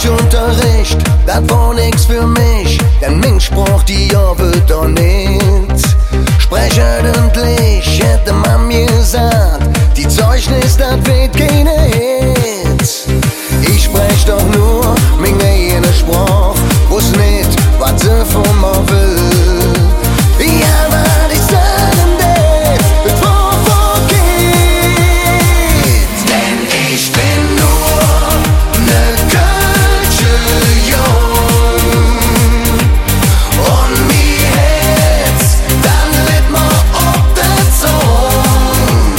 Deutschunterricht, das war nix für mich, denn Mensch braucht die ja wird doch nicht. Sprechend hätte man mir gesagt, die Zeugnis, das wird keine Hit. Ich sprech doch nur meine eigene Sprache, wuss nicht, was sie von mir will. Ja, was ich sagen darf, bevor vorgeht, denn ich bin nur ne Kölsche Jung und mir Herz, dann litt mir ob der Zung.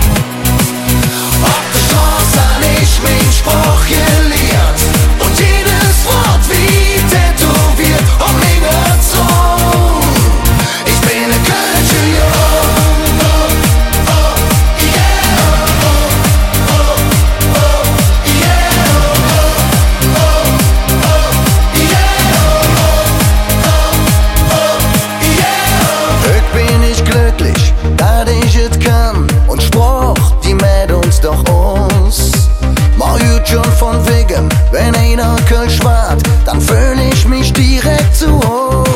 Ob der Straße an ich mein Spruch gelehrt und jedes Wort wie tätowiert um meine Zung. Ich bin ne Kölsche Jung, oh, oh, yeah, oh, oh, oh, yeah, oh, oh, yeah, Heut bin ich glücklich, dass ich es kann und sprach, die mäht uns doch aus. Mal hört schon von wegen, wenn einer Kölsch wart, dann fühl ich mich direkt zu Hause.